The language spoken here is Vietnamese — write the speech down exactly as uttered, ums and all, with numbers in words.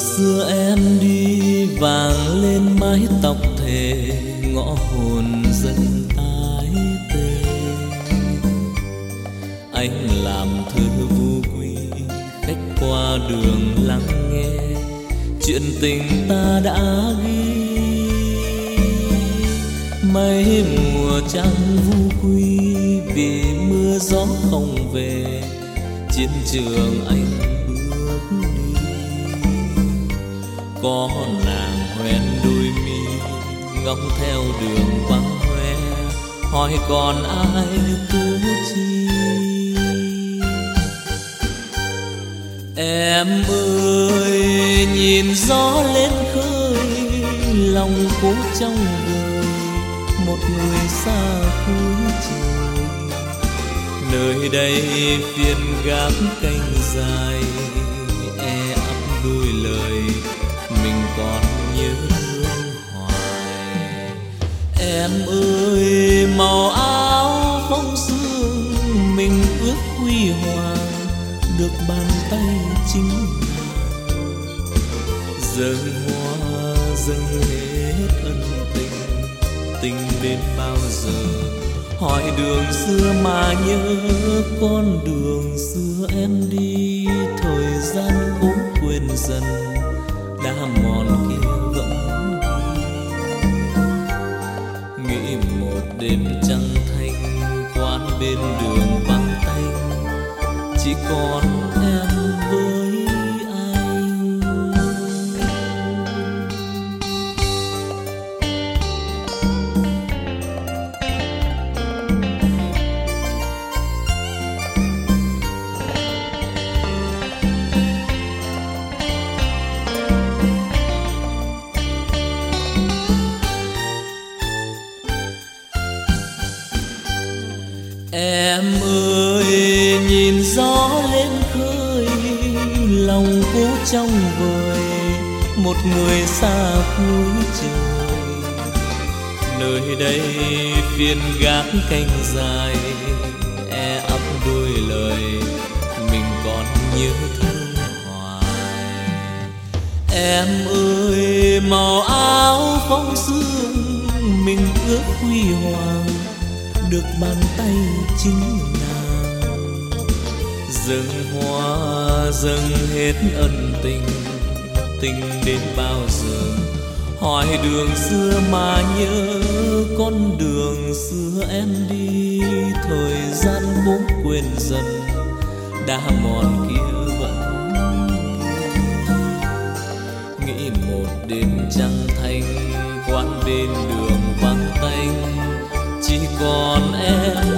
xưa em đi vàng lên mái tóc thề, ngõ hồn dần tái tê. Anh làm thơ vô quy, khách qua đường lắng nghe chuyện tình ta đã ghi. Mấy mùa trăng vu quy vì mưa gió không về, chiến trường anh bước đi. Có nàng hoen đôi mi ngóng theo đường vắng hoe, hỏi còn ai tu chi. Em ơi nhìn gió lên khơi, lòng cố trong vời một người xa cuối trời. Nơi đây phiên gác canh dài, e ấp đôi lời mình còn nhớ thương hoài. Em ơi màu áo phong sương mình ước huy hoàng, được bàn tay chính nàng. Dâng hoa dâng hết ân tình, tình đến bao giờ? Hỏi đường xưa mà nhớ con đường xưa em đi. Thời gian cố quên dần, đã mòn kia vẫn ghi. Nghĩ một đêm trăng thanh, quán bên đường vắng tanh, chỉ còn em với anh. Em ơi nhìn gió lên khơi, lòng cố trong vời một người xa cuối trời. Nơi đây phiên gác canh dài, e ấp đôi lời mình còn nhớ thương hoài. Em ơi màu áo phong sương mình ước huy hoàng, được bàn tay chính nàng. Dâng hoa dâng hết ân tình, tình đến bao giờ? Hỏi đường xưa mà nhớ con đường xưa em đi. Thời gian cố quên dần, đã mòn kia vẫn ghi. Nghĩ một đêm trăng thanh, quán bên đường vắng tanh, chỉ còn em